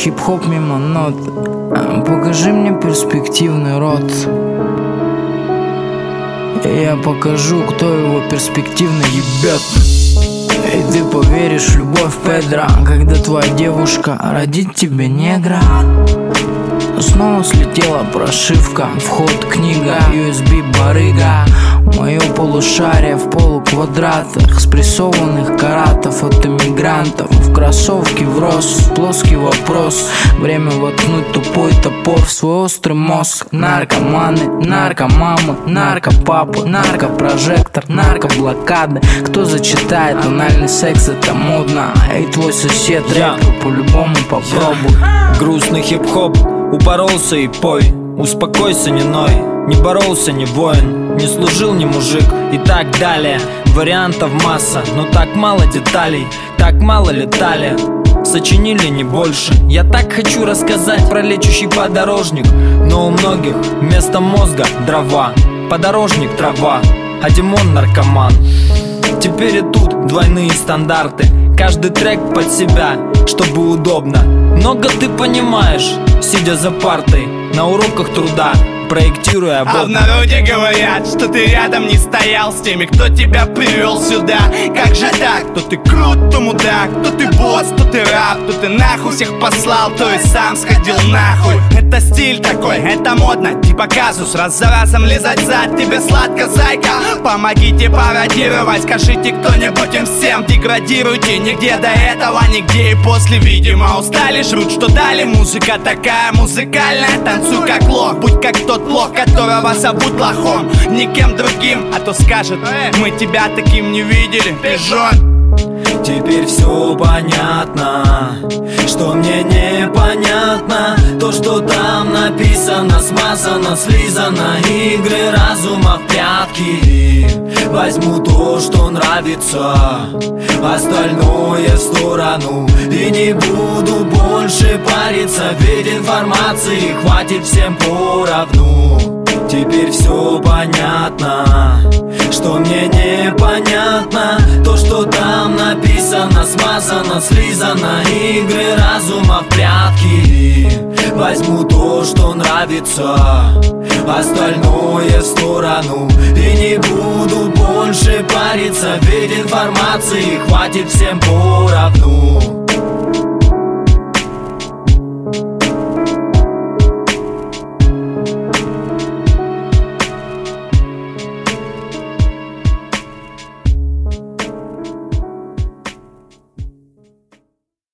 хип-хоп мимо нот. Покажи мне перспективный рот, и я покажу, кто его перспективно ебет. И ты поверишь в любовь Педро, когда твоя девушка родит тебе негра. Снова слетела прошивка, вход книга, USB барыга. Мое полушарие в полуквадратах, спрессованных каратов от иммигрантов. В кроссовки врос плоский вопрос, время воткнуть тупой топор в свой острый мозг. Наркоманы, наркомамы, наркопапы, наркопрожектор, наркоблокады. Кто зачитает анальный секс, это модно. Эй, твой сосед рэпер, по-любому попробуй. Грустный хип-хоп, упоролся и пой. Успокойся, не ной, не боролся, не воин, не служил, не мужик и так далее. Вариантов масса, но так мало деталей, так мало летали, сочинили не больше. Я так хочу рассказать про лечущий подорожник, но у многих вместо мозга дрова. Подорожник трава, а Димон наркоман. Теперь и тут двойные стандарты, каждый трек под себя, чтобы удобно. Много ты понимаешь, сидя за партой на уроках труда, проектируя А в народе говорят, что ты рядом не стоял с теми, кто тебя привел сюда. Как же так? То ты крут, то мудак, то ты босс, то ты раб, то ты нахуй всех послал, то и сам сходил нахуй. Это стиль такой, это модно, типа казус. Раз за разом лизать зад, тебе сладко, зайка. Помогите пародировать, скажите кто-нибудь им всем. Деградируйте, нигде до этого, нигде и после. Видимо устали, жрут, что дали. Музыка такая музыкальная, танцуй как лох. Будь как тот лох, которого зовут лохом, никем другим, а то скажет: мы тебя таким не видели, пижон. Теперь все понятно, что мне непонятно. То, что там написано, смазано, слизано. Игры разума в прятки. Возьму то, что нравится, остальное в сторону. И не буду больше париться, ведь информации хватит всем поровну. Теперь все понятно, что мне непонятно. То, что там написано, смазано, слизано. Игры разума в прятки. Возьму то, что нравится, остальное в сторону. И не буду больше париться, ведь информации хватит всем поровну.